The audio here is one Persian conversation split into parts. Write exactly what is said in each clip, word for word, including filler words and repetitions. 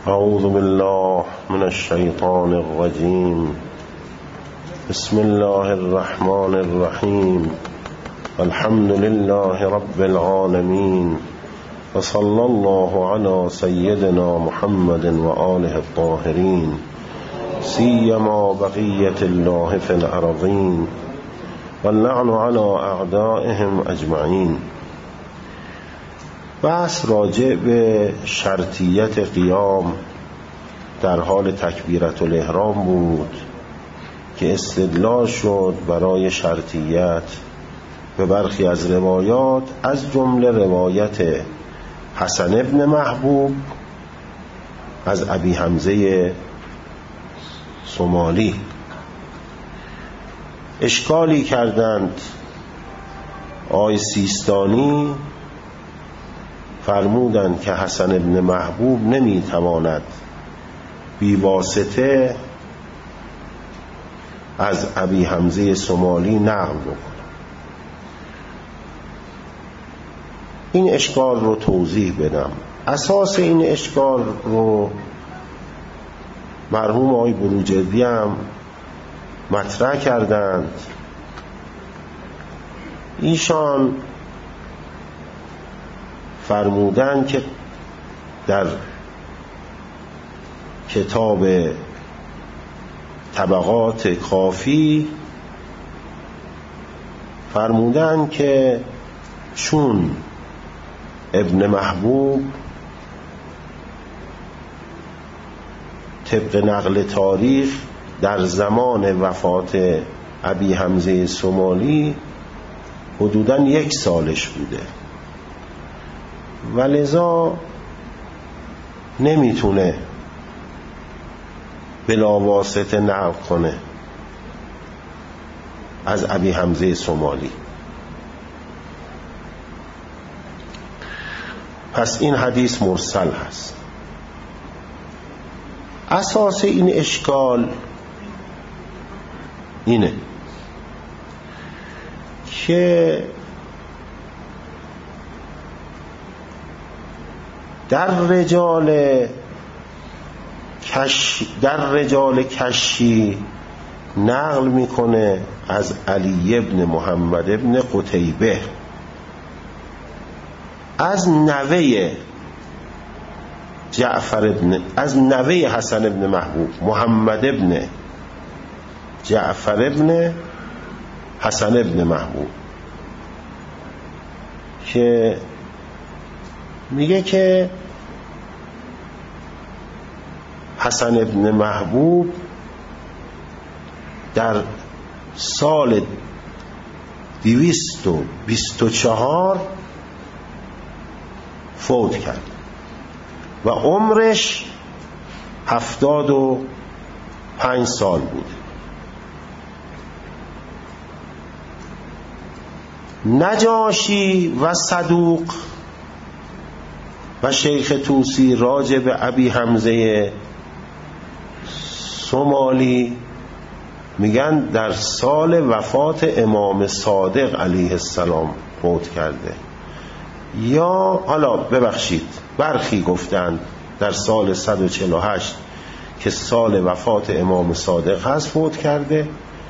اعوذ بالله من الشیطان الرجیم. بسم الله الرحمن الرحیم. الحمد لله رب العالمین و صلی الله علی سیدنا محمد و آله الطاهرین سیما بقیة الله فی الارضین واللعن علی اعدائهم اجمعین. بحث راجع به شرطیت قیام در حال تکبیرة الاحرام بود که استدلال شد برای شرطیت به برخی از روایات، از جمله روایت حسن ابن محبوب از ابی حمزه سمالی. اشکالی کردند آقای سیستانی، فرمودند که حسن ابن محبوب نمیتواند بی واسطه از ابی حمزه سمالی نقل بکنه. این اشکال رو توضیح بدم. اساس این اشکال رو مرحوم آقای بروجردی هم مطرح کردند. ایشان فرمودند که در کتاب طبقات کافی فرمودند که چون ابن محبوب طبق نقل تاریخ در زمان وفات ابی حمزه سمالی حدوداً یک سالش بوده و لذا نمیتونه بلا واسطه نقل کنه از ابی حمزه سمالی. پس این حدیث مرسل هست. اساس این اشکال اینه که در رجال کش در رجال کشی نقل میکنه از علی ابن محمد ابن قتیبه از نوه جعفر ابن از نوه حسن ابن محبوب محمد ابن جعفر ابن حسن ابن محبوب که میگه که حسن ابن محبوب در سال دویست و بیست و چهار فوت کرد و عمرش هفتاد و پنج سال بود. نجاشی و صدوق و شیخ طوسی راجع به ابی حمزه سمالی میگن در سال وفات امام صادق علیه السلام فوت کرده، یا حالا ببخشید برخی گفتند در سال صد و چهل و هشت که سال وفات امام صادق هست فوت کرده.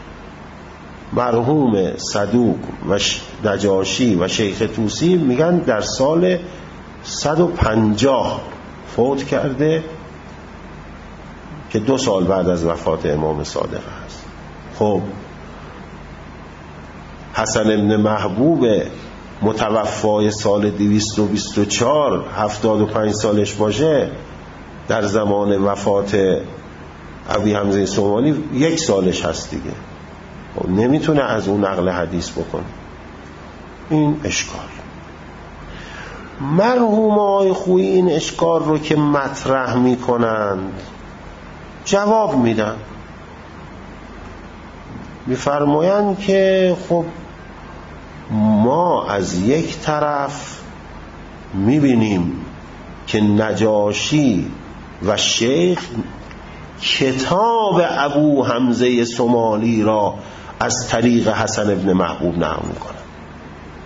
مرحوم صدوق و نجاشی و شیخ طوسی میگن در سال صد و پنجاه فوت کرده که دو سال بعد از وفات امام صادق هست. خب حسن ابن محبوب متوفای سال دویست و بیست و چهار هفتاد و پنج سالش باشه، در زمان وفات ابی حمزه سمالی یک سالش هست دیگه، خب نمیتونه از اون نقل حدیث بکنه. این اشکال. مرحوم آقای خویی این اشکال رو که مطرح میکنند جواب میدن، میفرمایند که خب ما از یک طرف میبینیم که نجاشی و شیخ کتاب ابو حمزه سمالی را از طریق حسن ابن محبوب نقل میکنن.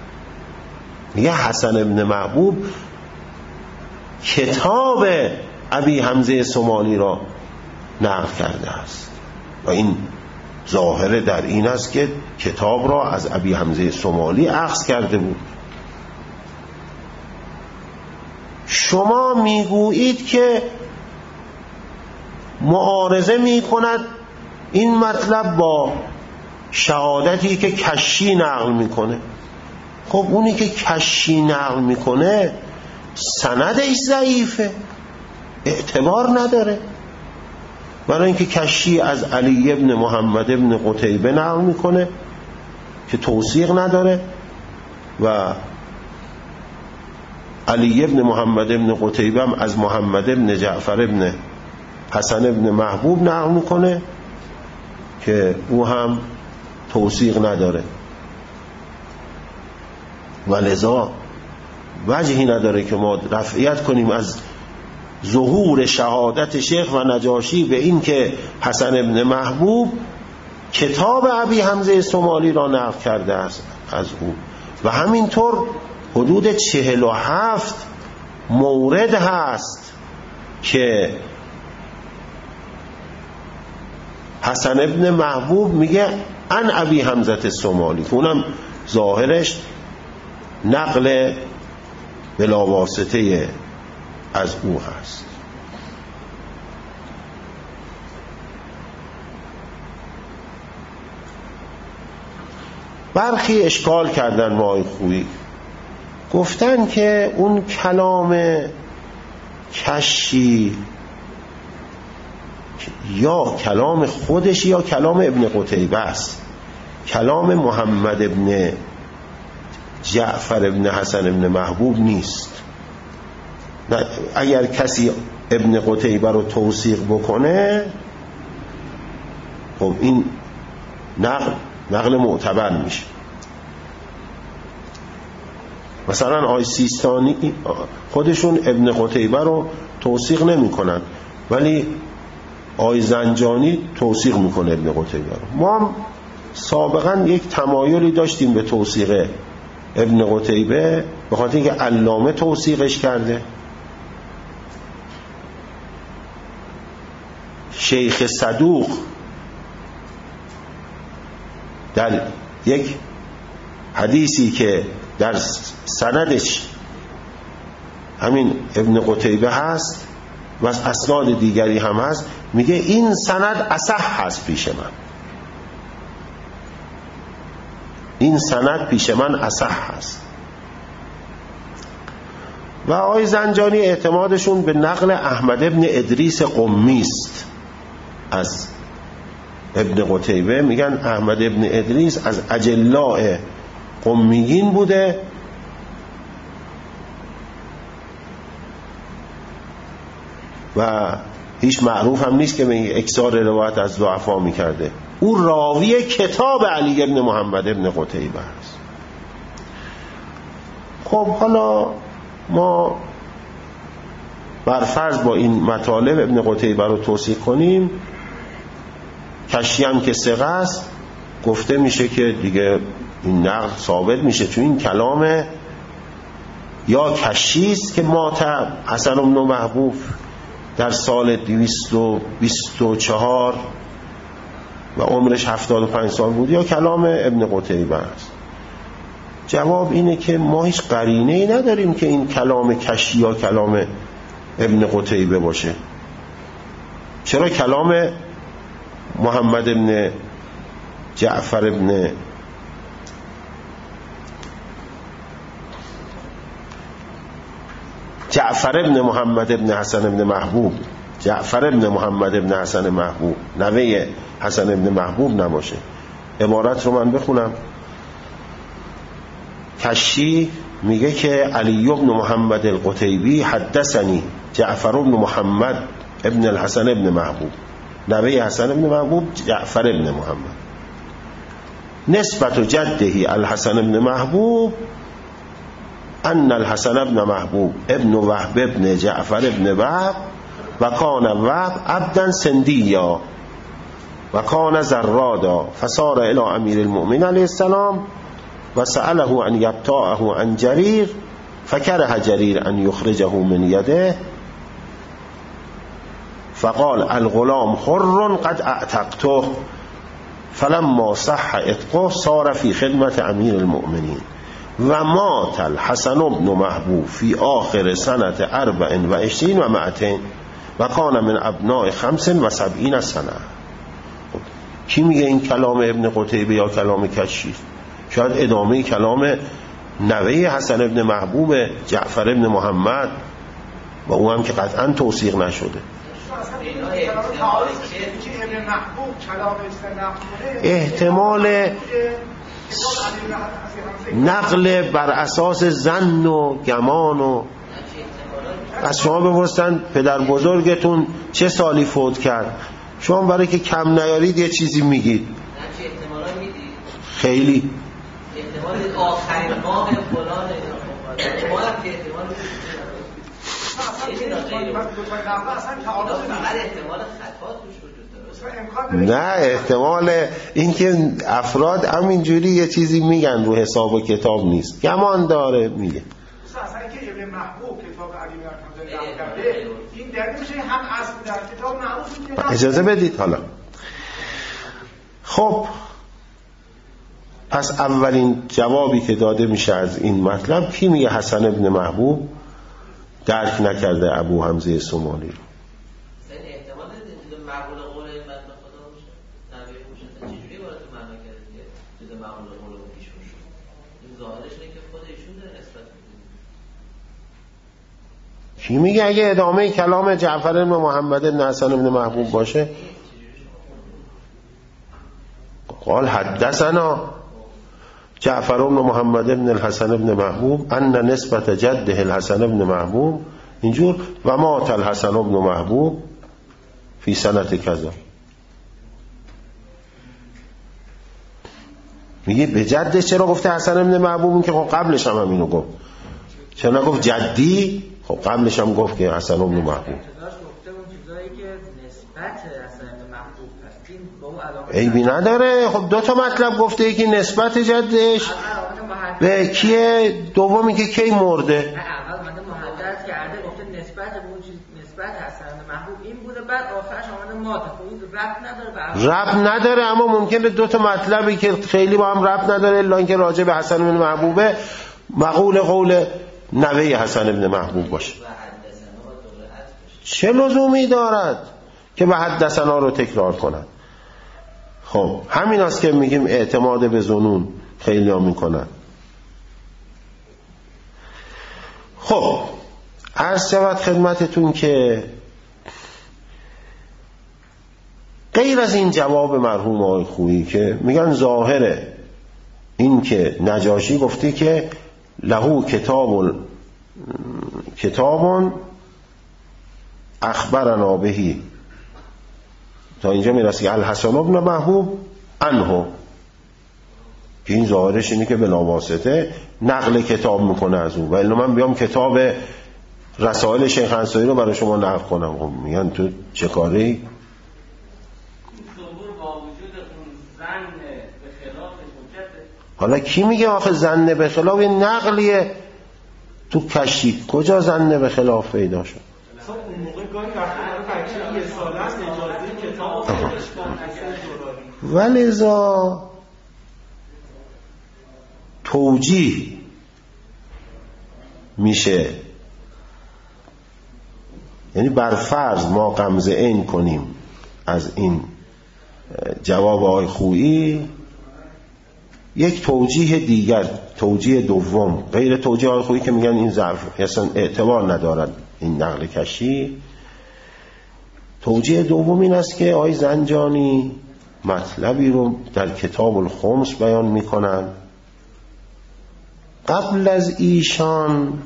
میگه حسن ابن محبوب کتاب ابی حمزه صومالی را نقل کرده است و این ظاهر در این است که کتاب را از ابی حمزه صومالی اخذ کرده بود. شما میگویید که معارضه میکند این مطلب با شهادتی که کشی نقل میکنه. خب اونی که کشی نقل میکنه سندش ضعیفه، اعتبار نداره، برای اینکه کشی از علی ابن محمد ابن قتیبه نقل میکنه که توثیق نداره و علی ابن محمد ابن قتیبه هم از محمد ابن جعفر ابن حسن ابن محبوب نقل میکنه که او هم توثیق نداره و لذا وجهی نداره که ما رفعیت کنیم از ظهور شهادت شیخ و نجاشی به این که حسن ابن محبوب کتاب ابی حمزه صومالی را نقل کرده است از او و همینطور حدود چهل و هفت مورد هست که حسن ابن محبوب میگه ان ابی حمزه صومالی که اونم ظاهرش نقل بلا واسطه از او هست. برخی اشکال کردن مای خویی، گفتن که اون کلام کشی یا کلام خودش یا کلام ابن قتیبه است، کلام محمد ابن جعفر ابن حسن ابن محبوب نیست. اگر کسی ابن قتیبه رو توثیق بکنه خب این نقل نقل معتبر میشه. مثلا آی سیستانی خودشون ابن قتیبه رو توثیق نمی کنن ولی آی زنجانی توثیق میکنه ابن قتیبه رو. ما هم سابقا یک تمایلی داشتیم به توثیق ابن قتیبه به خاطر اینکه علامه توثیقش کرده، شیخ صدوق در یک حدیثی که در سندش همین ابن قتیبه هست و اسناد دیگری هم هست میگه این سند اصح هست پیش من، این سند پیش من اصح هست. و آقای زنجانی اعتمادشون به نقل احمد ابن ادریس قمی است از ابن قتیبه. میگن احمد ابن ادریس از اجلاء قمیین بوده و هیچ معروف هم نیست که به اکثار روایت از ضعفا میکرده. او راوی کتاب علی ابن محمد ابن قتیبه است. خب حالا ما برفرض با این مطالب ابن قتیبه رو توصیح کنیم، کشی هم که ثقه است، گفته میشه که دیگه این نقل ثابت میشه چون این کلام یا کشی است که مات حسن بن محبوب در سال دویست و بیست و چهار و عمرش هفتاد و پنج سال بود، یا کلام ابن قتیبه است. جواب اینه که ما هیچ قرینه‌ای نداریم که این کلام کشی یا کلام ابن قتیبه باشه. چرا کلام محمد ابن جعفر ابن جعفر ابن محمد ابن حسن ابن محبوب جعفر ابن محمد ابن حسن محبوب نوه حسن ابن محبوب نباشه؟ عبارت رو من بخونم. کشی میگه که علی ابن محمد القتیبی حدثنی جعفر ابن محمد ابن الحسن ابن محبوب، نوه حسن ابن محبوب جعفر ابن محمد، نسبت جده الحسن ابن محبوب ان الحسن ابن محبوب ابن وهب ابن جعفر ابن وهب و کان وهب عبدا سندیا و کان زرادا فصار الى امیر المؤمنین علیه السلام و سأله ان یبتاعه عن جریر فکره جریر ان یخرجه من یده فقال الغلام حر قد اعتقته فلما صح عتقه صار في خدمت امیر المؤمنین و مات الحسن بن محبوب فی آخر سنت اربع و عشرین و مئتین و کان من ابناء خمس و سبعین سنه. کی میگه این کلام ابن قتیبه یا کلام کشی؟ شاید ادامه کلام نوه حسن ابن محبوب جعفر ابن محمد و او هم که قطعا توثیق نشده. احتمال نقل بر اساس ظن و گمان و از شما بپرسن پدر بزرگتون چه سالی فوت کرد، شما برای که کم نیارید یه چیزی میگید. خیلی احتمال آخرین ماه فلان احتمال که احتمال نه احتمال اینکه افراد همینجوری یه چیزی میگن رو حساب و کتاب نیست، گمان داره میگه. اصلا اینکه ابن محبوب کتاب علی بن ابی طالب کرده این دلیل میشه هم اصل در کتاب معروف. اجازه بدید حالا. خب پس اولین جوابی که داده میشه از این مطلب، کی میگه حسن ابن محبوب درک نکرده ابو حمزه سومالی رو؟ احتمال مقبول قول متن خدا باشه نبی باشه. چجوری وارد معنا کرده که جز مقبول قول ایشون شد؟ این ظاهرش اینه که خود ایشون داره نسبت میده. کی میگه اگه ادامه کلام جعفر بن محمد بن حسن بن محبوب باشه؟ قال حدثنا جعفر بن محمد بن الحسن بن محبوب ان نسبت جده الحسن بن محبوب اینجور و مات الحسن بن محبوب فی سنت کذا. میگه به جدش چرا گفته حسن بن محبوب؟ که خب قبلش هم همینو گفت. چرا نگفت جدی؟ خب قبلش هم گفت که حسن بن محبوب. عیبی نداره. خب دو تا مطلب گفته، یکی نسبت جدش به کیه، دومی که کی مرده. اول اومده محدد کرده گفته نسبت به اون چیز، نسبت حسن محبوب این بوده، بعد آخرش اومده مات. خب این ربط نداره به ربط نداره، اما ممکنه دو تا مطلبی که خیلی با هم ربط نداره الا اینکه راجع به حسن بن محبوبه مقول قول نوه حسن بن محبوب باشه. چه لزومی دارد که به حدثنا رو تکرار کنند؟ خب همین است که میگیم اعتماد به ظنون خیلی ها میکنن. خب عرض شود خدمتتون که غیر از این جواب مرحوم آقای خویی که میگن ظاهره این که نجاشی گفته که لهو کتاب کتابون اخبرنا بهی، تا اینجا میرسه که الحسن بن محبوب عنه، که این ظاهرش اینه که بلاواسطه نقل کتاب میکنه از اون. ولی من بیام کتاب رسائل شیخ انصاری رو برای شما نقل کنم، خب میگن تو چه کاری؟ حالا کی میگه آخه زن به خلاف نقلیه تو کشی؟ کجا زن به خلاف پیدا شد؟ اون موقع گاهی وقتی بچه یه ساله است اجازه کتاب خودش کن. ولذا توجیه میشه، یعنی بر فرض ما غمزه این کنیم از این جواب آقای خویی، یک توجیه دیگر، توجیه دوم غیر توجیه آقای خویی که میگن این ضعف اصلا اعتبار ندارد این نقل کشی، توجیه دوم این است که آقای زنجانی مطلبی رو در کتاب الخمس بیان میکنن. قبل از ایشان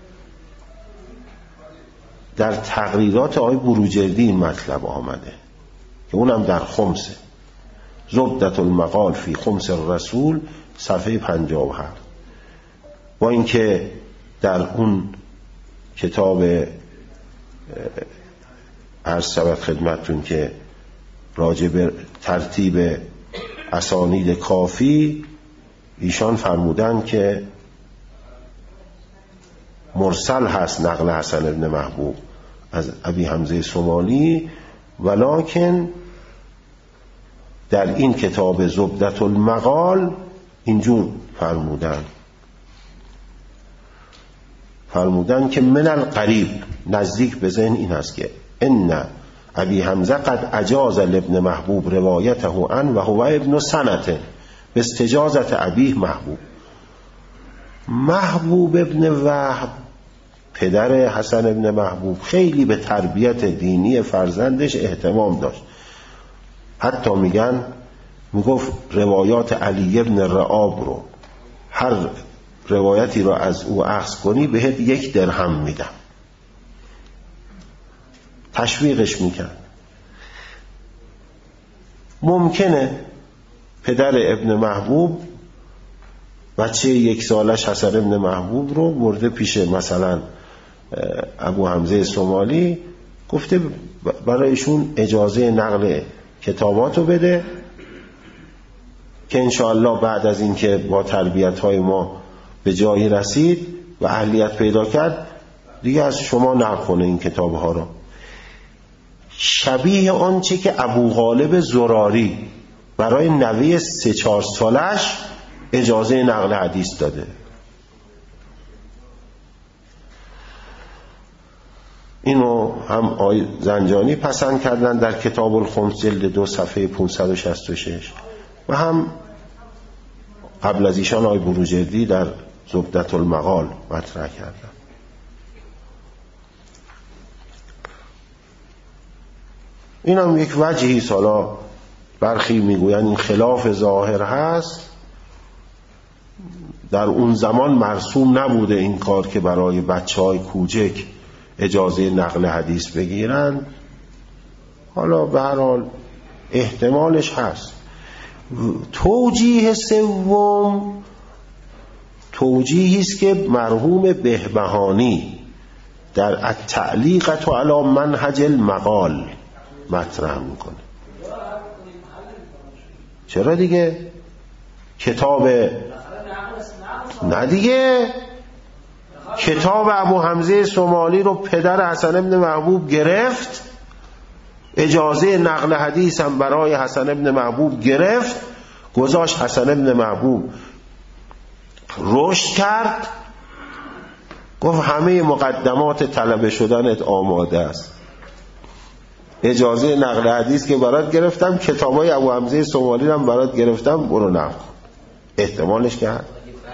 در تقریرات آقای بروجردی این مطلب آمده که اونم در خمسه، زبدت المقال فی خمس الرسول صفحه پنجاه و هفت. با اینکه در اون کتاب عرض شود خدمتتون که راجع به ترتیب اسانید کافی ایشان فرمودن که مرسل هست نقل حسن ابن محبوب از ابی حمزه سومالی، ولکن در این کتاب زبدة المقال اینجور فرمودن فرمودن که من القریب، نزدیک به ذهن این هست که ان ابی حمزه قد اجاز لابن محبوب روایته عن و هو ابن سنته به استجازت ابیه محبوب. محبوب ابن وهب پدر حسن ابن محبوب خیلی به تربیت دینی فرزندش اهتمام داشت. حتی میگن میگفت روایات علی ابن رعاب رو هر روایتی رو از او اخذ کنی بهت یک درهم میدم. تشویقش میکرد. ممکنه پدر ابن محبوب بچه یک سالش حسن ابن محبوب رو برده پیش مثلا ابو حمزه سومالی، گفته برایشون اجازه نقل کتاباتو بده که انشاءالله بعد از اینکه با تربیت های ما به جایی رسید و اهلیت پیدا کرد دیگه از شما نقل کنه این کتاب ها رو. شبیه آنچه که ابو غالب زراری برای نوه سه چهار سالش اجازه نقل حدیث داده. اینو هم آی زنجانی پسند کردن در کتاب الخمس جلد دو صفحه پانصد و شصت و شش و هم قبل از ایشان آی بروجردی در زبدة المقال مطرح کردن. این هم یک وجهی سالا برخی میگوین این خلاف ظاهر هست. در اون زمان مرسوم نبوده این کار که برای بچه های کوچک اجازه نقل حدیث بگیرن. حالا به هر حال احتمالش هست. توجیه سوم توجیهی است که مرحوم بهبهانی در التعلیقة علی منهج المقال مطرح میکنه. چرا دیگه؟ کتاب نه دیگه کتاب ابو حمزه سومالی رو پدر حسن ابن محبوب گرفت، اجازه نقل حدیث هم برای حسن ابن محبوب گرفت، گذاشت حسن ابن محبوب رشد کرد، گفت همه مقدمات طلبه شدنت آماده است، اجازه نقل حدیث که برات گرفتم، کتابای ابو حمزه سومالی هم برات گرفتم، برو نقل کن. احتمالش که هست.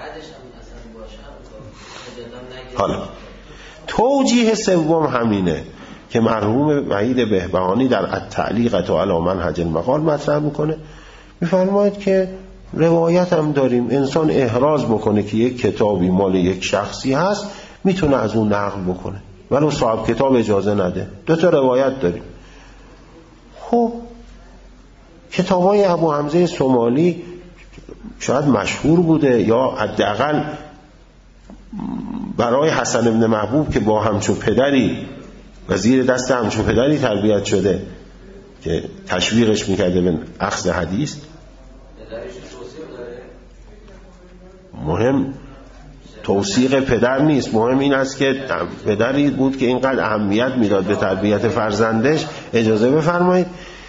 حالا توجیه سوم همینه که مرحوم وحید بهبهانی در التعلیقة علی منهج المقال مطرح میکنه. میفرماید که روایت هم داریم، انسان احراز بکنه که یک کتابی مال یک شخصی هست میتونه از اون نقل بکنه ولو صاحب کتاب اجازه نده. دو تا روایت داریم. خب کتابای ابو حمزه سومالی شاید مشهور بوده یا حداقل برای حسن ابن محبوب که با همچو پدری و زیر دست همچو پدری تربیت شده که تشویقش میکرده به اخذ حدیث. مهم توثیق پدر نیست، مهم این است که پدری بود که اینقدر اهمیت میداد به تربیت فرزندش. اجازه بفرمایید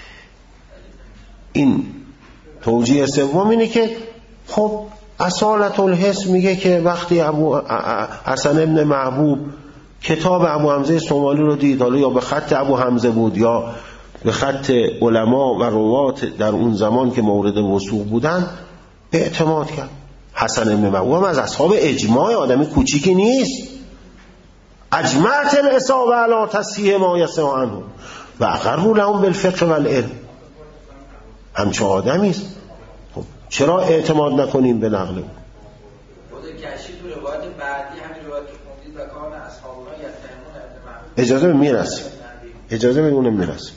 این توجیه سوم اینه که خب اصالت الحس میگه که وقتی ابو حسن ابن محبوب کتاب ابو حمزه سومالی رو دید، حالا یا به خط ابو حمزه بود یا به خط علما و روات در اون زمان که مورد وثوق بودن، اعتماد کرد. حسن ابن محبوب هم از اصحاب اجماع، آدمی کوچیکی نیست. اجمعت الاصابه علی تصحیح ما یصح عنه و اقروا لهم بالفقه والعلم. همچه آدمی است. خب چرا اعتماد نکنیم به نقل او؟ خود کشی تو روایت بعدی همین روایت که خوندید و کان اصحابنا یتهمون ابن محبوب. اجازه میرسیم اجازه بدون میرسیم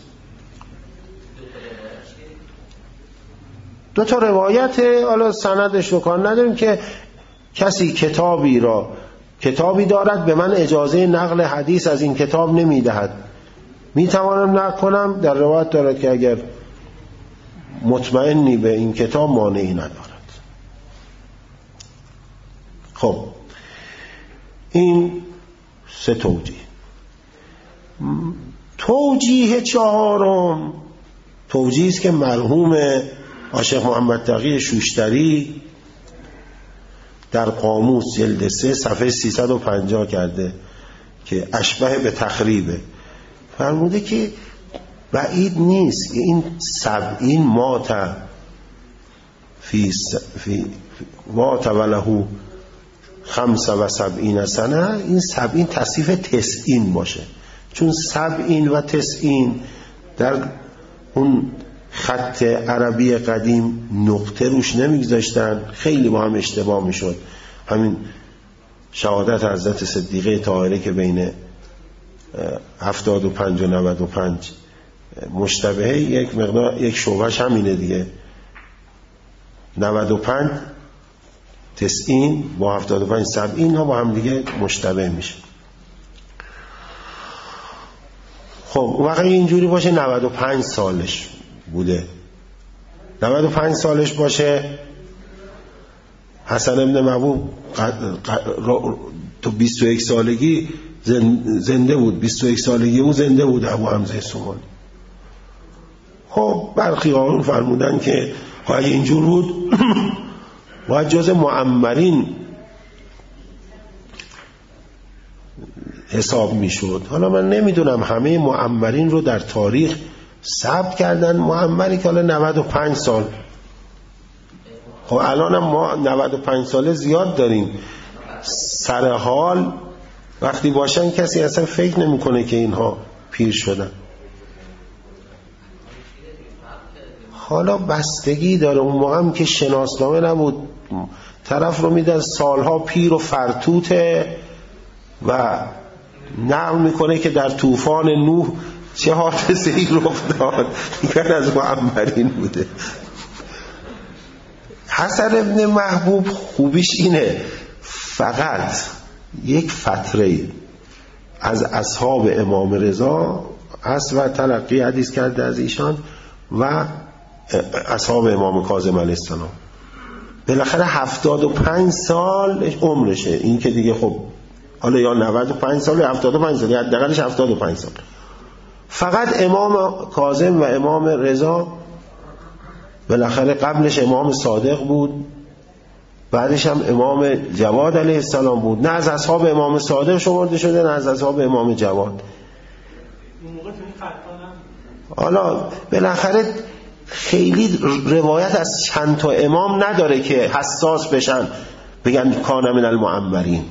دو تا روایت، حالا سندش رو کار نداریم، که کسی کتابی را کتابی دارد به من اجازه نقل حدیث از این کتاب نمیدهد، میتوانم نقل کنم. در روایت دارد که اگر مطمئنی به این کتاب مانعی ندارد. خب این سه توجیه. توجیه چهارم توجیه است که مرحوم عاشق محمد تقی شوشتری در قاموس جلد سه صفحه سیصد و پنجاه کرده که اشبه به تخریبه، فرموده که بعید نیست این سبعین مات فی فی مات وله خمسه و سبعین سنه، این سبعین تصیف تسعین باشه، چون سبعین و تسعین در اون خط عربی قدیم نقطه روش نمیگذاشتن، خیلی با هم اشتباه میشد. همین شهادت حضرت صدیقه طاهره که بین هفتاد و پنج و نود و پنج مشتبهه، یک مقدار یک شعبهش همینه دیگه، نود و پنج تسعین با هفتاد و پنج سبعین ها با هم دیگه مشتبه میشه. خب واقعا اینجوری باشه نود و پنج سالش بوده، نود و پنج سالش باشه، حسن ابن محبوب تو بیست و یک سالگی زنده بود، بیست و یک سالگی او زنده بود ابو حمزه سمالی. خب برخی آقایون فرمودن که اگه اینجور بود باید جز معمرین حساب میشد. حالا من نمیدونم همه معمرین رو در تاریخ ثبت کردن، معمری که حالا نود و پنج سال، خب الان هم ما نود و پنج ساله زیاد داریم، سر حال وقتی باشن کسی اصلا فکر نمیکنه که اینها پیر شدن. حالا بستگی داره، اون موقع هم که شناسنامه نبود، طرف رو میدن سالها پیر و فرتوته و نقل میکنه که در طوفان نوح چه حادثه‌ای رخ داد، این از معمرین بوده. حسن ابن محبوب خوبیش اینه فقط یک فتره از اصحاب امام رضا هست و تلقی حدیث کرده از ایشان و اصحاب امام کاظم علیه السلام. بالاخره هفتاد و پنج سال عمرشه، این که دیگه خب حالا یا نود و پنج سال یا هفتاد و پنج سال، یا حداقلش هفتاد و پنج سال. فقط امام کاظم و امام رضا بالاخره قبلش امام صادق بود، بعدش هم امام جواد علیه السلام بود، نه از اصحاب امام صادق شمرده شده نه از اصحاب امام جواد. حالا بالاخره خیلی روایت از چند تا امام نداره که حساس بشن بگن کان من المعمرین.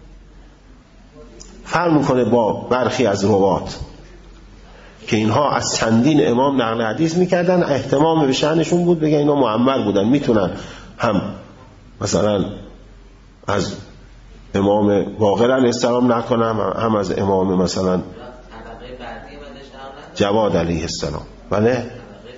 فرق میکنه با برخی از روات که اینها از چندین امام نقل حدیث میکردن، احتمام به شأنشون بود بگن اینا معمر بودن، میتونن هم مثلا از امام باقر علیه السلام نکنن، هم از امام مثلا جواد علیه السلام. بله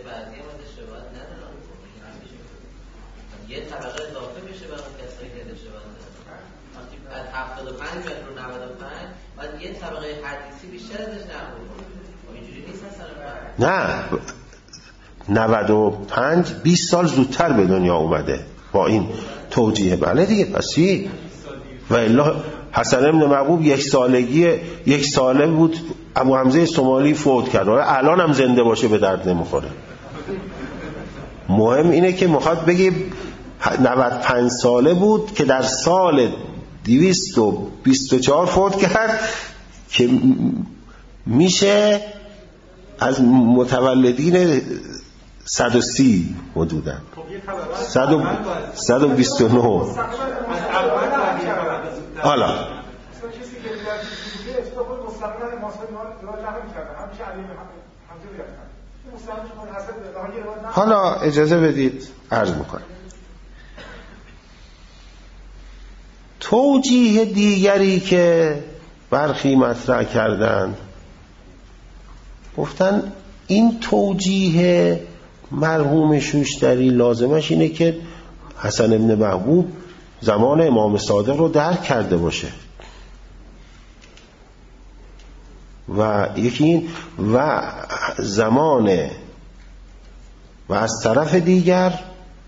یه طبقه اضافه میشه برای کسایی که نشوندن، وقتی از هفتاد و پنج رو نود و پنج بعد یه طبقه حدیثی بیشتر ازش نقل کنه، اینجوری نیست اصلا. نه نود و پنج بیست سال زودتر به دنیا اومده با این توجیه. بله دیگه، پسی و الا حسن ابن محبوب یک سالگی یک ساله بود ابو حمزه سمالی فوت کرد، الان هم زنده باشه به درد نمیخوره. مهم اینه که میخواد بگه نود و پنج ساله بود که در سال دویست و بیست و چهار فوت کرد که میشه از متولدین صد و سی حدوداً صد و بیست و نه. حالا حالا اجازه بدید عرض میکنم. توجیه دیگری که برخی مطرح کردن، گفتن این توجیه مرحوم شوشتری لازمش اینه که حسن ابن محبوب زمان امام صادق رو درک کرده باشه و یکی این و زمان و از طرف دیگر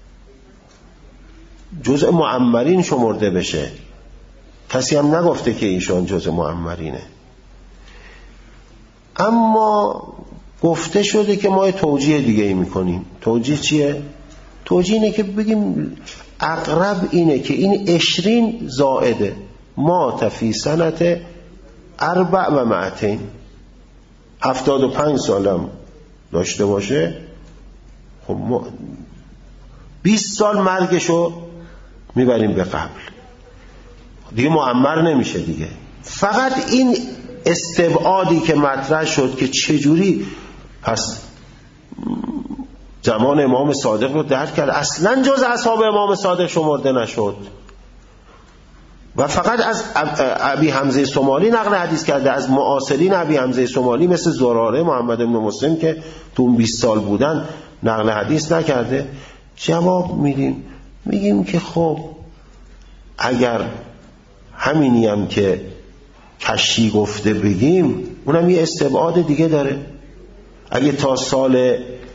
جزء معمرین شمرده بشه. کسی هم نگفته که ایشان جزء معمرینه. اما گفته شده که ما توجیه دیگه ای میکنیم. توجیه چیه؟ توجیه اینه که بگیم اقرب اینه که این عشرین زائده ما تفی سنت اربع و معتین، هفتاد و پنج سالم داشته باشه، خب ما بیست سال مرگشو میبریم به قبل، دیگه معمر نمیشه دیگه. فقط این استبعادی که مطرح شد که چجوری پس زمان امام صادق رو درک کرد، اصلا جز اصحاب امام صادق شمرده نشد و فقط از ابی حمزه سمالی نقل حدیث کرده، از معاصرین ابی حمزه سمالی مثل زراره، محمد بن مسلم که تو اون بیست سال بودن نقل حدیث نکرده. جواب میدیم میگیم که خب اگر همینی هم که کشی گفته بگیم، اونم یه استبعاد دیگه داره. اگه تا سال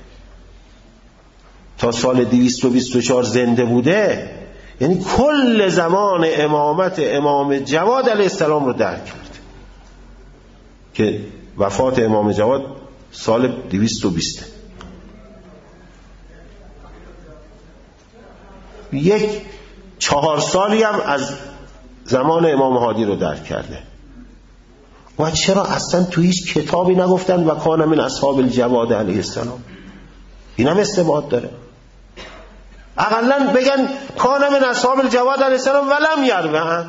تا سال دویست و بیست و چهار زنده بوده، یعنی کل زمان امامت امام جواد علیه السلام رو درک کرد که وفات امام جواد سال دویست و بیست. یک چهار سالی هم از زمان امام هادی رو درک کرده. و چرا اصلا تو هیچ کتابی نگفتن و کان من اصحاب الجواد علیه السلام؟ این هم استبعاد داره. اقلا بگن کان من اصحاب الجواد علیه السلام ولم یروه.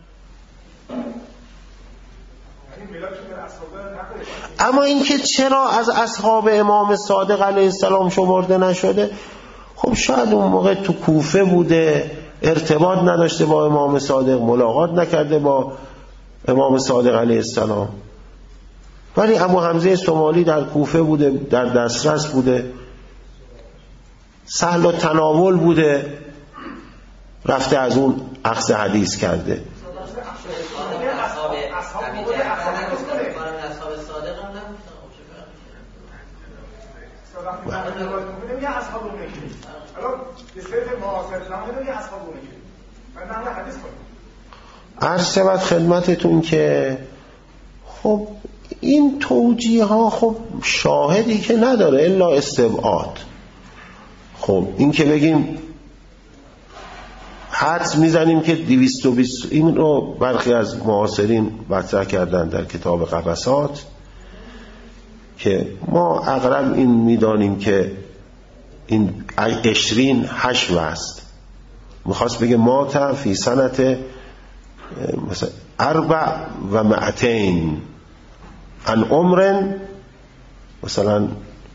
اما اینکه چرا از اصحاب امام صادق علیه السلام شمرده نشده، خب شاید اون موقع تو کوفه بوده، ارتباط نداشته با امام صادق، ملاقات نکرده با امام صادق علیه السلام. ولی ابو حمزه سمالی در کوفه بوده، در دسترس بوده، سهل التناول بوده، رفته از اون اخذ حدیث کرده. عرض شود خدمتتون که خب این توجیه ها خب شاهدی که نداره الا استبعاد. خب این که بگیم حدس میزنیم که دویست و بیست، این رو برخی از معاصرین مطرح کردن در کتاب قبسات که ما اقرب این میدانیم که این عشرین حشو است. میخواست بگه مات فی سنت مثلا اربع و معتین ان عمر مثلا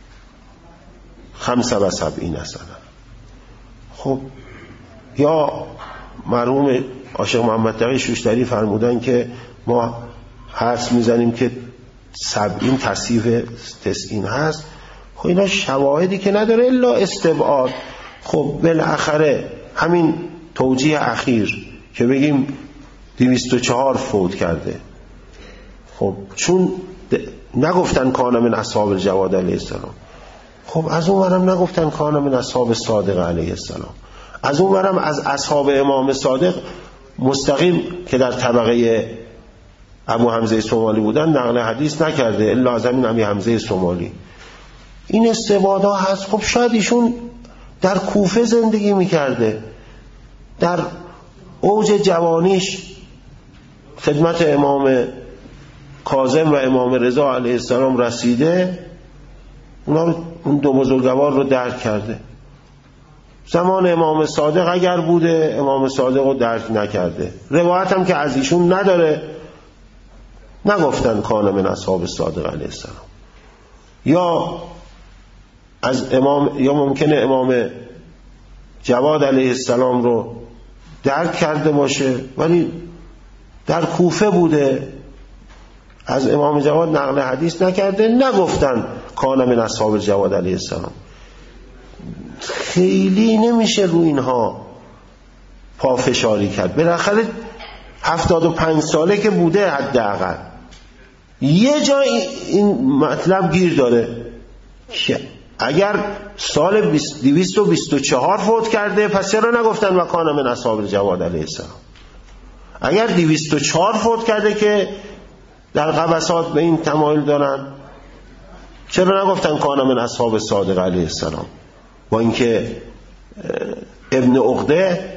خمسه و سبعین مثلا. خب یا مرحوم عاشق محمد تقی شوشتری فرمودن که ما حدس میزنیم که سبعین تصیف تسعین هست. خب اینا شواهدی که نداره الا استبعاد. خب بالاخره همین توجیه اخیر که بگیم دویست و چهار فوت کرده، خب چون نگفتن کان من اصحاب الجواد علیه السلام، خب از اون ورم نگفتن کان من اصحاب صادق علیه السلام، از اون ورم از اصحاب امام صادق مستقیم که در طبقه ابو حمزه سمالی بودن نقل حدیث نکرده الا از همین ابی حمزه سمالی. این استبعادها هست. خب شاید ایشون در کوفه زندگی میکرده، در اوج جوانیش خدمت امام کاظم و امام رضا علیه السلام رسیده، اونا رو اون دو بزرگوار رو درک کرده. زمان امام صادق اگر بوده امام صادق رو درک نکرده. روایت هم که از ایشون نداره، نگفتن کان من اصحاب صادق علیه السلام. یا از امام، یا ممکنه امام جواد علیه السلام رو درک کرده باشه ولی در کوفه بوده، از امام جواد نقل حدیث نکرده، نگفتن کان من اصحاب الجواد علیه السلام. خیلی نمیشه رو اینها پافشاری کرد. بالاخره هفتاد و پنج ساله که بوده، حداقل یه جا این مطلب گیر داره که اگر سال دویست و بیست و چهار فوت کرده پس چرا نگفتن و کان من اصحاب الجواد علیه السلام؟ اگر دویست و چهار فوت کرده که در قبسات به این تمایل دارن چرا نگفتن کان من اصحاب صادق علیه السلام؟ با اینکه ابن عقده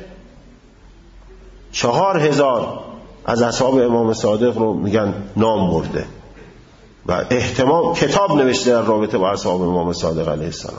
چهار هزار از اصحاب امام صادق رو میگن نام برده و احتمال کتاب نوشته در رابطه با اصحاب امام صادق علیه السلام.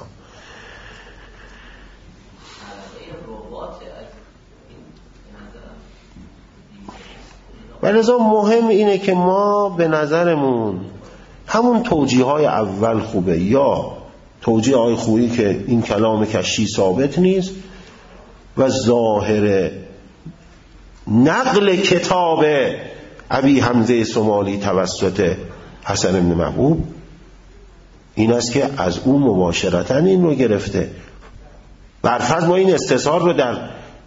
ولذا مهم اینه که ما به نظرمون همون توجیه های اول خوبه، یا توجیه های خوبی که این کلام کشی ثابت نیست و ظاهر نقل کتاب ابی حمزه سمالی توسط حسن بن محبوب این است که از او مباشرتاً این رو گرفته. برفرض ما این استظهار رو در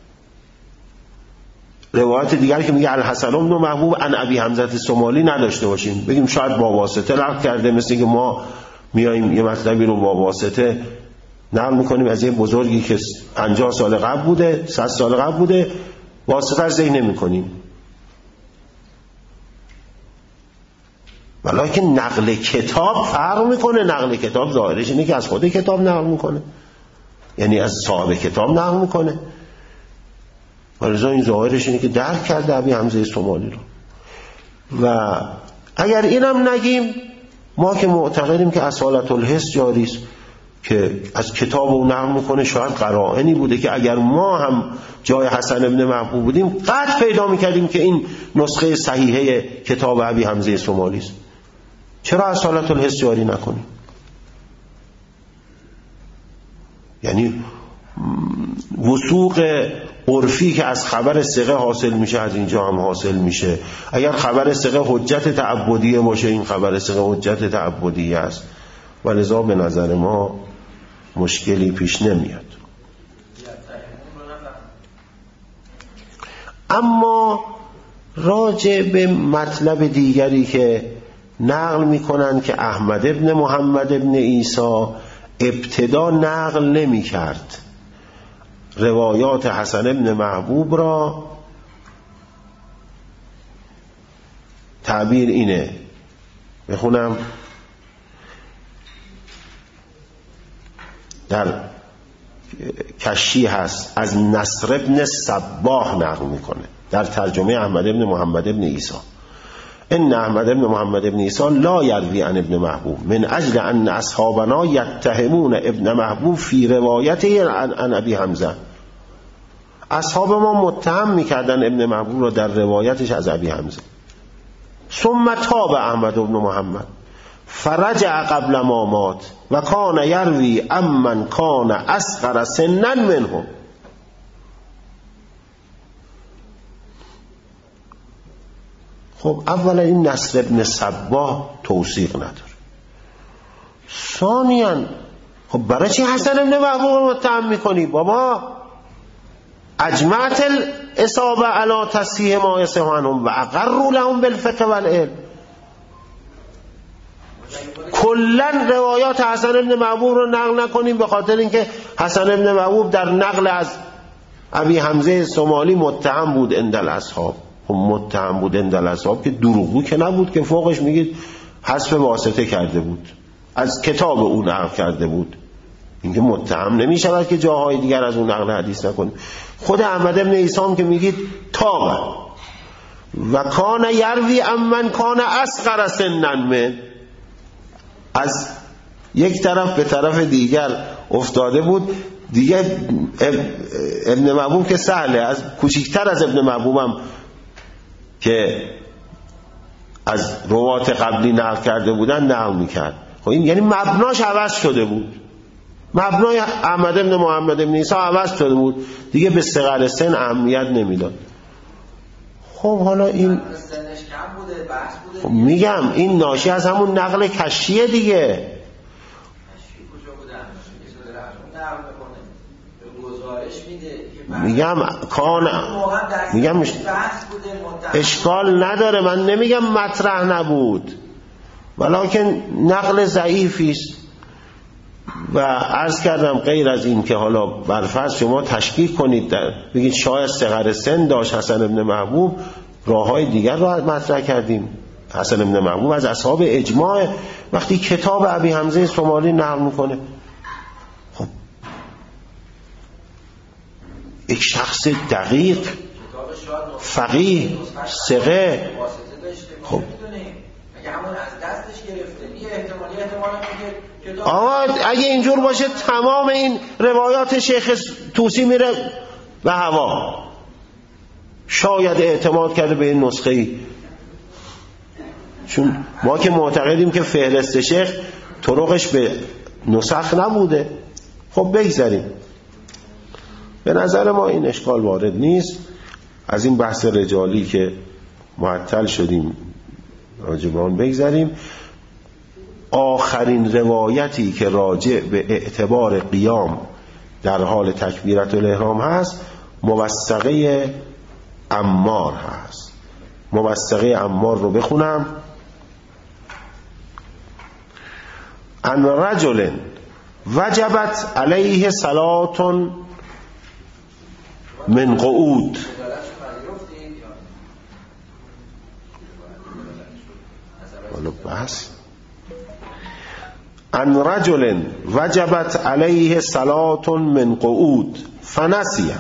روایت دیگر که میگه الحسن بن محبوب عن ابی حمزه سمالی نداشته باشیم، بگیم شاید با واسطه نقل کرده، مثل که ما میاییم یه مطلبی رو با واسطه نقل میکنیم از یه بزرگی که پنجاه سال قبل بوده، صد سال قبل بوده، واسطه رو ذکر نمیکنیم. ولیکن نقل کتاب فرق میکنه. نقل کتاب ظاهرش اینه که از خود کتاب نقل میکنه، یعنی از صاحب کتاب نقل میکنه. ولذا این ظاهرش اینه که درک کرده ابی حمزه سمالی رو. و اگر اینم نگیم، ما که معتقدیم که اصالت الحس جاری است که از کتاب او نقل میکنه، شاید قرائنی بوده که اگر ما هم جای حسن ابن محبوب بودیم قطع پیدا میکردیم که این نسخه صحیحه کتاب ابی حمزه سمالی است. چرا اصالت الحس جاری نکنیم؟ یعنی وثوق عرفی که از خبر ثقه حاصل میشه از اینجا هم حاصل میشه. اگر خبر ثقه حجت تعبدیه باشه، این خبر ثقه حجت تعبدیه است و لذا به نظر ما مشکلی پیش نمیاد. اما راجع به مطلب دیگری که نقل میکنن که احمد ابن محمد ابن عیسی ابتدا نقل نمی کرد روایات حسن ابن محبوب را، تعبیر اینه، بخونم در کشی هست، از نصر ابن صباح نقل میکنه در ترجمه احمد ابن محمد ابن عیسی: ان احمد ابن محمد ابن عیسی لا یروی عن ابن محبوب من اجل ان اصحابنا یتهمون ابن محبوب فی روایته عن ابی حمزه. اصحاب ما متهم میکردن ابن محبوب را در روایتش از ابی حمزه. ثم تاب احمد ابن محمد فرجع قبل ما مات و کان یروی امن کان اصغر سنا منهم. خب اولا این نصر ابن صباح توثیق نداره. ثانیاً خب برای چی حسن ابن محبوب متهم میکنی بابا؟ اجمعت الاصابه علی تصحیح ما یصحونهم و اقروا لهم بالفقه والعلم. کلن روایات حسن ابن محبوب رو نقل نکنیم به خاطر اینکه حسن ابن محبوب در نقل از ابی حمزه سمالی متهم بود عند الاصحاب. خب متهم بود عند الاصحاب که دروغگو که نبود، که فوقش میگید حذف واسطه کرده بود، از کتاب او نقل کرده بود. اینکه متهم نمیشود که جاهای دیگر از اون نقل حدیث نکنه. خود احمد ابن عیسی هم که میگید تابه و کان یروی امن کان اصغر سنا من، از یک طرف به طرف دیگر افتاده بود دیگه. ابن محبوب که سهله، از کوچکتر از ابن محبوبم که از روات قبلی نقل کرده بودن نقل میکرد. خب این یعنی مبناش عوض شده بود، مبنای احمد ابن محمد ابن عیسی عوض شده بود دیگه، به صغر سن اهمیت نمیداد. خب حالا این خب میگم این ناشی از همون نقل کشیه دیگه. میگم کان میگم اشکال نداره، من نمیگم مطرح نبود، ولکن نقل ضعیفی است. و عرض کردم غیر از این که حالا برفرض شما تشکیک کنید بگید شاید صغر سن داشت حسن ابن محبوب، راههای دیگر را مطرح کردیم. حسن بن محبوب از اصحاب اجماع، وقتی کتاب ابی حمزه سمالی نقل میکنه، خب یک شخص دقیق فقیه ثقه، خب همون از دستش گرفته یه احتمالی احتمال میگه آقا اگه اینجور باشه تمام این روایات شیخ طوسی میره به هوا. شاید اعتماد کرده به این نسخه ای، چون ما که معتقدیم که فهرست شیخ طرقش به نسخ نبوده. خب بگذاریم، به نظر ما این اشکال وارد نیست. از این بحث رجالی که معطل شدیم راجع به آن بگذاریم. آخرین روایتی که راجع به اعتبار قیام در حال تکبیرت الاحرام هست موثقه عمار هست. موثقه عمار رو بخونم. ان رجل وجبت علیه صلاة من قعود. حالا بس ان رجل وجبت علیه صلاة من قعود فنسیه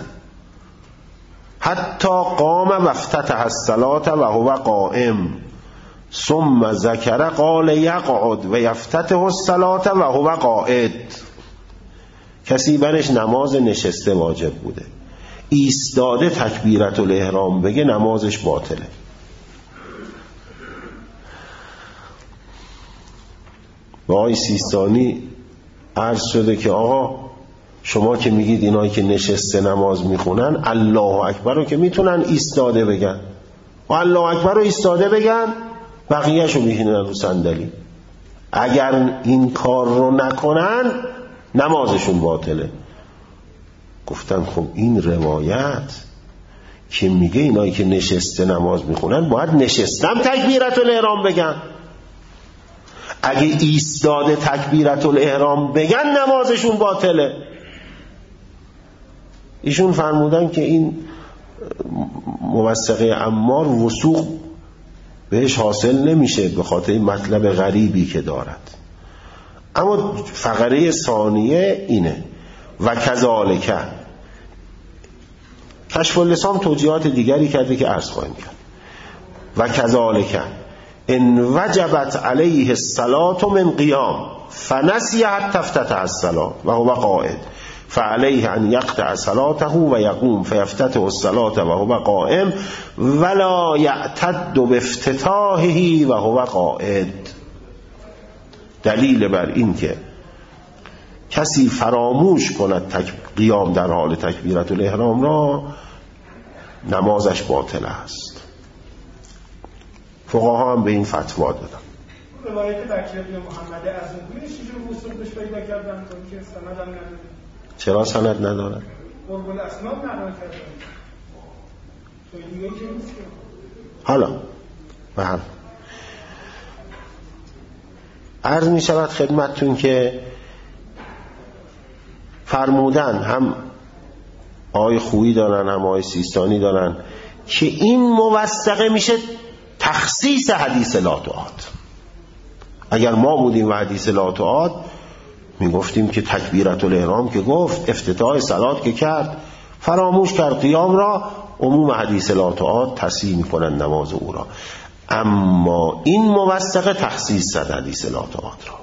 حتی قام و افتتح الصلاة و هو قائم ثم ذکر قال یقعد و یفتتح الصلاة و هو قاعد. کسی برش نماز نشسته واجب بوده، ایستاده تکبیرت الاحرام بگه، نمازش باطله. و آقای سیستانی عرض شده که آقا شما که میگید اینایی که نشسته نماز میخونن الله اکبر رو که میتونن ایستاده بگن، و الله اکبر رو ایستاده بگن، بقیه‌اش رو میشینن رو صندلی. اگر این کار رو نکنن نمازشون باطله. گفتن خب این روایت که میگه اینایی که نشسته نماز میخونن باید نشستم تکبیرت الاحرام بگن، اگه ایستاده تکبیرت الاحرام بگن نمازشون باطله. ایشون فرمودن که این موثقه عمار وثوق بهش حاصل نمیشه به خاطر این مطلب غریبی که دارد. اما فقره ثانیه اینه و کذالک. کشف اللسان توجیهات دیگری کرده که عرض خواهیم کرد. و کذالک ان وجبت علیه الصلاة من قیام فنسی حتی افتتح الصلاة و هو قاعد فعلیه ان یقطع صلاته و یقوم فیفتتح الصلاة و هو قائم ولا یعتد بافتتاحه و هو قاعد. دلیل بر این که کسی فراموش کند تک قیام در حال تکبیرت الاحرام را نمازش باطل است. فقها هم به این فتوا دادن. روایت بکر بن محمد ازنبوی چجور وصول بهش پیدا کردن که سند هم نداره؟ چرا سند ندارن؟ قرب الاسناد نقل کردن. تو دیگه چی نیست که؟ حالا بله عرض می شود خدمتتون که فرمودن، هم آقای خویی دارن هم آقای سیستانی دارن، که این موثقه میشه تخصیص حدیث لا تعاد. اگر ما بودیم و حدیث لا تعاد میگفتیم که تکبیرت الاحرام که گفت، افتتاح صلات که کرد، فراموش کرد قیام را، عموم حدیث لا تعاد تصحیح میکنن نماز او را. اما این موثقه تخصیص زد حدیث لا تعاد را.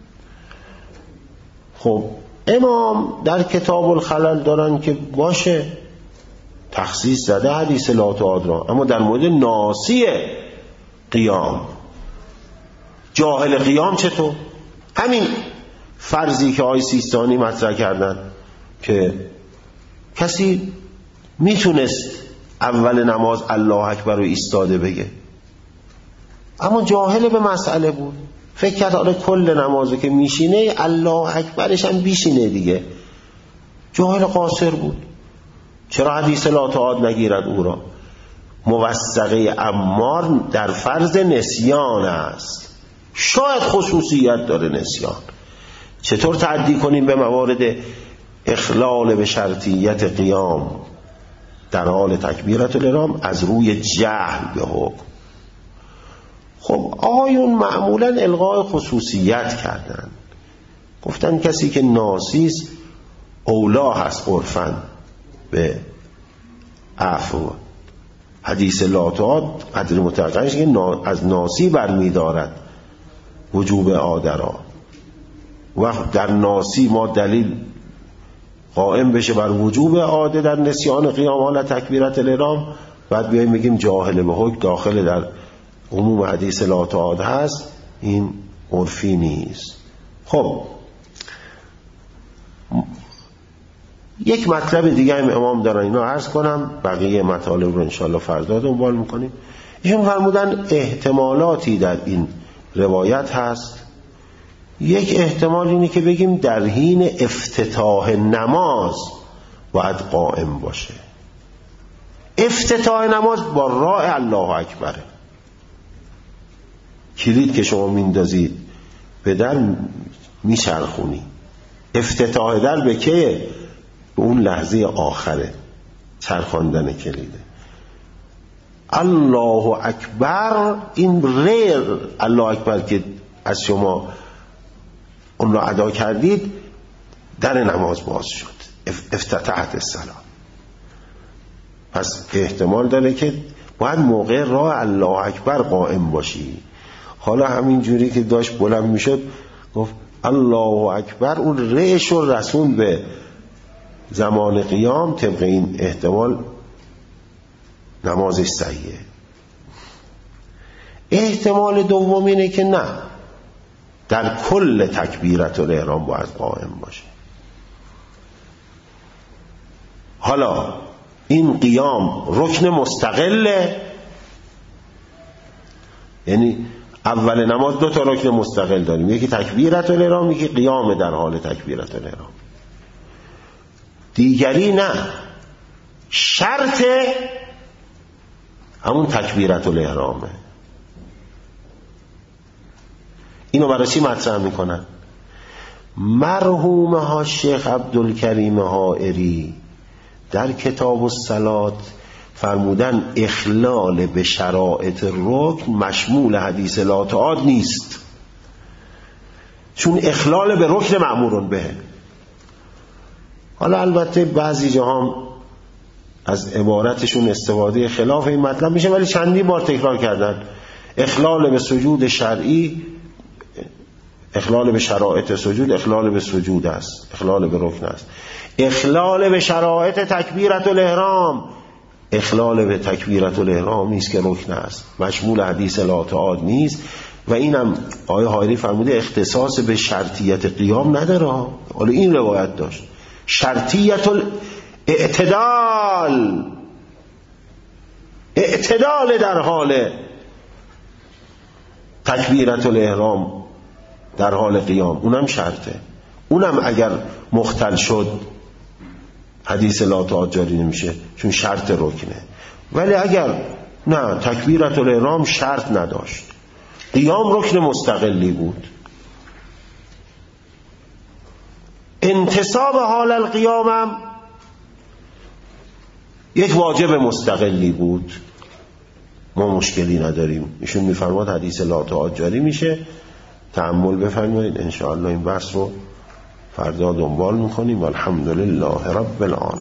خب امام در کتاب الخلل دارن که باشه تخصیص زده حدیث لا تعاد را، اما در مورد ناسی قیام، جاهل قیام چطور؟ همین فرضی که آقای سیستانی مطرح کردن که کسی میتونست اول نماز الله اکبر رو ایستاده بگه، اما جاهل به مسئله بود، فکر کرد آره کل نمازه که میشینه الله اکبرش هم بیشینه دیگه. جاهل قاصر بود. چرا حدیث لا تعاد نگیرد او را؟ موثقه عمار در فرض نسیان است، شاید خصوصیت داره نسیان. چطور تعدی کنیم به موارد اخلال به شرطیت قیام در حال تکبیرت الاحرام؟ از روی جهل به حکم. خب آقایون معمولا الغاء خصوصیت کردن، گفتن کسی که ناسیست اولا هست عرفاً به عفو. حدیث لا تعاد قدر متقنش که از ناسی برمی دارد وجوب عادرا. وقت در ناسی ما دلیل قائم بشه بر وجوب عاده در نسیان قیام حال تکبیرت الاحرام، بعد بیاییم بگیم جاهل به حکم داخل در عموم حدیث لا تعاد هست، این عرفی نیست. خب یک مطلب دیگه هم امام دارن، اینو عرض کنم، بقیه مطالب رو انشاءالله فردا دنبال میکنیم. ایشون فرمودن احتمالاتی در این روایت هست. یک احتمال اینه که بگیم در حین افتتاح نماز باید قائم باشه. افتتاح نماز با راء الله اکبره. کلید که شما میندازید به در میچرخونی، افتتاح در به که به اون لحظه آخره چرخاندن کلیده. الله اکبر، این ریر الله اکبر که از شما اون را ادا کردید در نماز باز شد، افتتحت الصلاة. پس احتمال داره که باید موقع راه الله اکبر قائم باشی. حالا همین جوری که داشت بلند میشد گفت الله اکبر، اون ریش و رسون به زمان قیام، طبق این احتمال نمازش صحیحه. احتمال دوم اینه که نه، در کل تکبیرت الاحرام باید قائم باشه. حالا این قیام رکن مستقله، یعنی اول نماز دو تا رکن مستقل داریم، یکی تکبیرت الاحرام، یکی قیام در حال تکبیرت الاحرام. دیگری نه، شرط همون تکبیرت الاحرامه. اینو برای چی مطرح میکنن؟ مرحوم ها شیخ عبدالکریم حائری در کتاب الصلاة فرمودن اخلال به شرایط رکن مشمول حدیث لا تعاد نیست، چون اخلال به رکن مأمورون به. حالا البته بعضی جاها از عبارتشون استفاده خلاف این مطلب میشه، ولی چندی بار تکرار کردن اخلال به سجود شرعی، اخلال به شرایط سجود اخلال به سجود است، اخلال به رکن است. اخلال به شرایط تکبیرت الاحرام اخلال به تکبیرت الاحرام نیست که رکن است، مشمول حدیث لا تعاد نیست. و اینم آیه حائری فرموده اختصاص به شرطیت قیام نداره. حالا این روایت داشت شرطیت الاعتدال، اعتدال در حال تکبیرت الاحرام در حال قیام، اونم شرطه. اونم اگر مختل شد حدیث لا تعاد جاری نمیشه، چون شرط رکنه. ولی اگر نه، تکبیرت الاحرام شرط نداشت، قیام رکن مستقلی بود، انتصاب حال القیامم یک واجب مستقلی بود، ما مشکلی نداریم. ایشون میفرماد حدیث لا تعاد جاری میشه. تأمل بفرمایید، انشاءالله این بحث رو فردا دنبال میکنیم. الحمدلله رب العالمین.